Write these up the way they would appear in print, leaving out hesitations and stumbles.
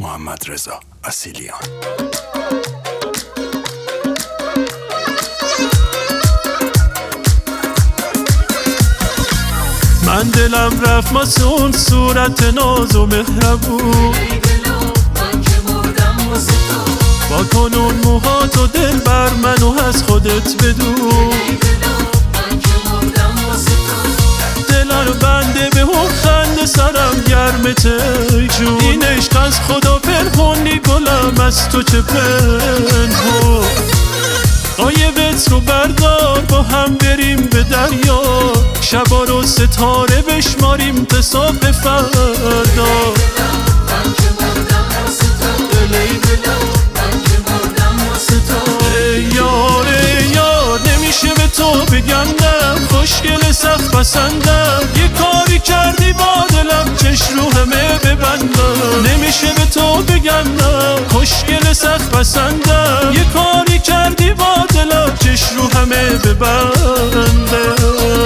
محمدرضا اصیلیان. من دلم رفت ماسون صورت ناز و مهربون، با کنون موهات و دل بر منو از خودت بدون. دلا رو بنده به اون خنده سرم گرمته جون. این عشق از خدا پنهونی گلم از تو چه پنهون. غایبت رو بردار با هم بریم به دریا، شبا رو ستاره بشماریم تا صبح فردا. یار یار نمیشه به تو بگم نه، خوشگل سخت پسندم. یه کاری کردی با دلم چش رو همه ببندم. نمیشه به تو بگم نه، خوشگل سخت پسندم. یه کاری کردی با دلم چش رو همه ببندم.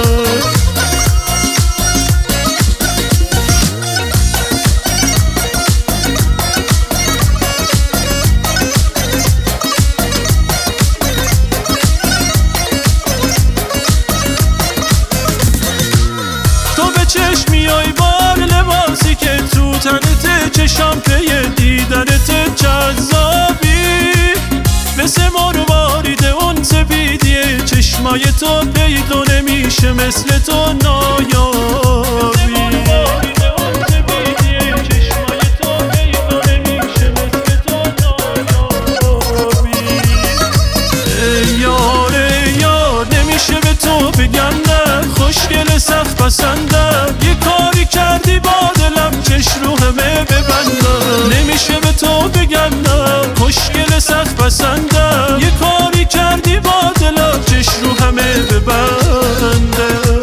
چشم میای بار لباسی که تو تنته، چشم پی دیدنت جذابی. مثل مروارید اون سپیدیه چشمای تو پیدا نمیشه مثل تو نایابی. یاره یار نمیشه به تو بگم نه، خوشگل سخت پسندم. یه کاری کردی با دلم چش رو همه ببندم. نمیشه به تو بگم نه، خوشگل سخت پسندم. یه کاری کردی با دلم چش رو همه ببندم.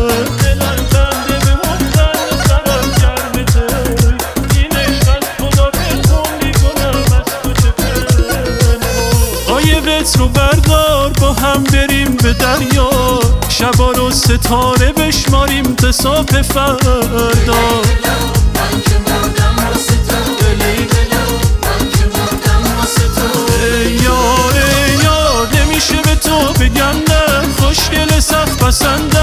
غایبت رو بردار با هم بریم به دریا، شبا رو ستاره بشماریم تا صبح فردا. یار یار نمیشه به تو بگم نه، خوشگل سخت پسند